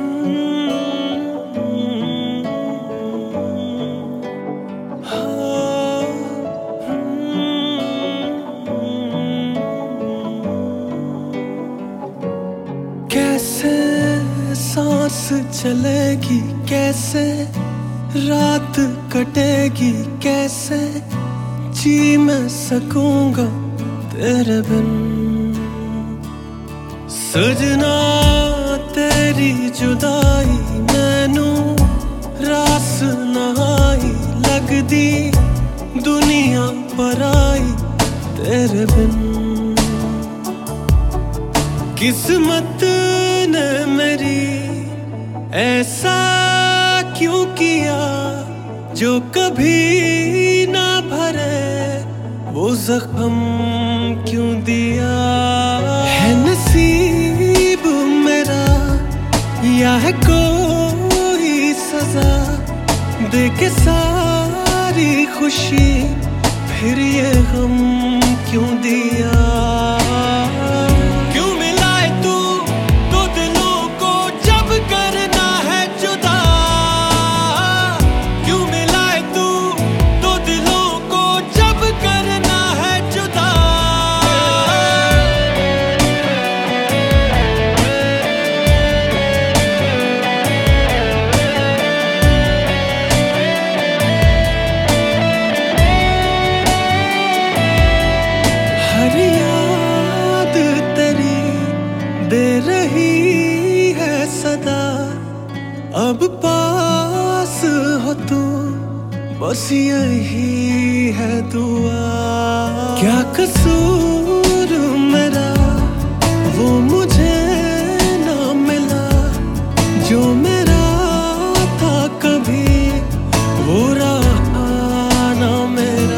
कैसे सांस चलेगी, कैसे रात कटेगी, कैसे जी मैं सकूंगा तेरे बिन। सजना तेरी जुदाई मैनू रास ना आई, लगदी दुनिया पराई तेरे बिन। किस्मत ने मेरी ऐसा क्यों किया, जो कभी ना भरे वो जख्म क्यों दिया। है नसीब मेरा या है कोई सजा, दे के सारी खुशी फिर ये गम क्यों दिया। दे रही है सदा, अब पास हो तू, बस यही है दुआ। क्या कसूर मेरा वो मुझे ना मिला, जो मेरा था कभी वो रहा ना मेरा।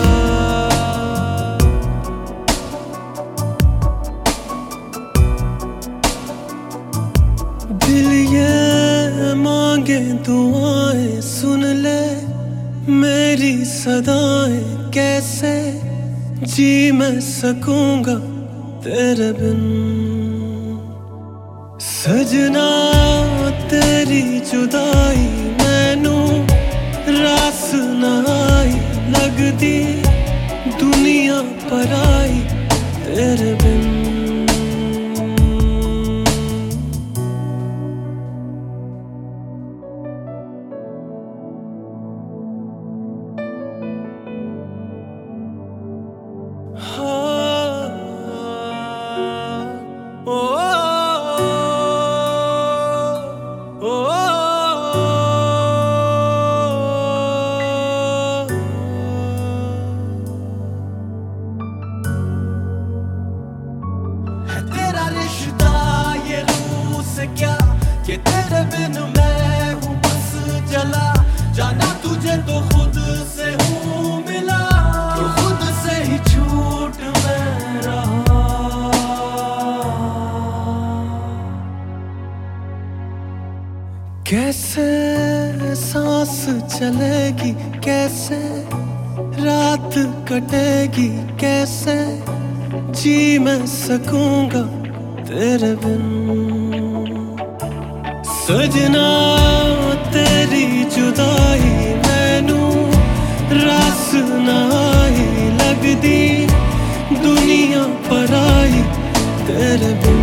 दिल ये मांगे दुआएं, सुन ले मेरी सदाएं, कैसे जी मैं सकूंगा तेरे बिन। सजना तेरी जुदाई मैनू रास ना आई, लगदी दुनिया पराई तेरे बिन। तेरा रिश्ता ये रूह से क्या, कि तेरे बिन मैं हूँ बस जला। जाना तुझे तो खुद से हूँ मिला, तो खुद से ही छूट मैं रहा। कैसे सांस चलेगी, कैसे रात कटेगी, कैसे जी मैं सकूंगा तेरे बिन। सजना तेरी जुदाई मैनू रास ना आई, लगदी दुनिया पराई तेरे बिन।